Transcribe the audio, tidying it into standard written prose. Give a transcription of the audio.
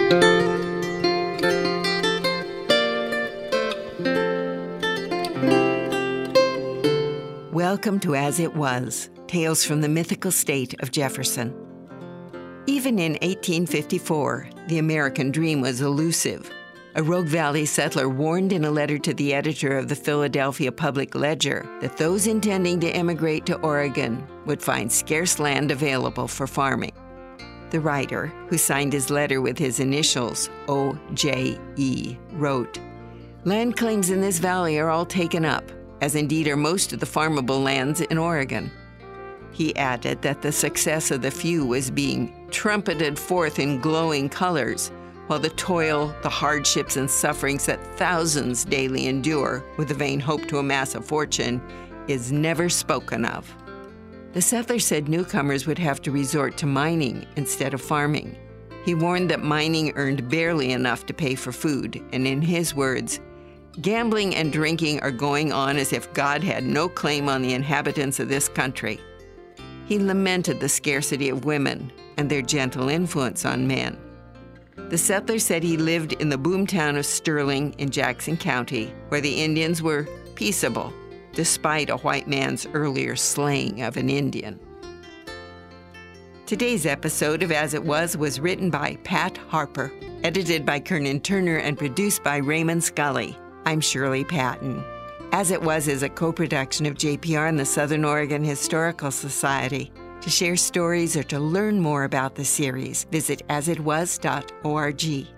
Welcome to As It Was, Tales from the Mythical State of Jefferson. Even in 1854, the American dream was elusive. A Rogue Valley settler warned in a letter to the editor of the Philadelphia Public Ledger that those intending to emigrate to Oregon would find scarce land available for farming. The writer, who signed his letter with his initials, O.J.E., wrote, "Land claims in this valley are all taken up, as indeed are most of the farmable lands in Oregon." He added that the success of the few was being trumpeted forth in glowing colors, while the toil, the hardships, and sufferings that thousands daily endure with the vain hope to amass a fortune is never spoken of. The settler said newcomers would have to resort to mining instead of farming. He warned that mining earned barely enough to pay for food, and in his words, "Gambling and drinking are going on as if God had no claim on the inhabitants of this country." He lamented the scarcity of women and their gentle influence on men. The settler said he lived in the boomtown of Sterling in Jackson County, where the Indians were peaceable, despite a white man's earlier slaying of an Indian. Today's episode of As It Was written by Pat Harper, edited by Kernan Turner, and produced by Raymond Scully. I'm Shirley Patton. As It Was is a co-production of JPR and the Southern Oregon Historical Society. To share stories or to learn more about the series, visit asitwas.org.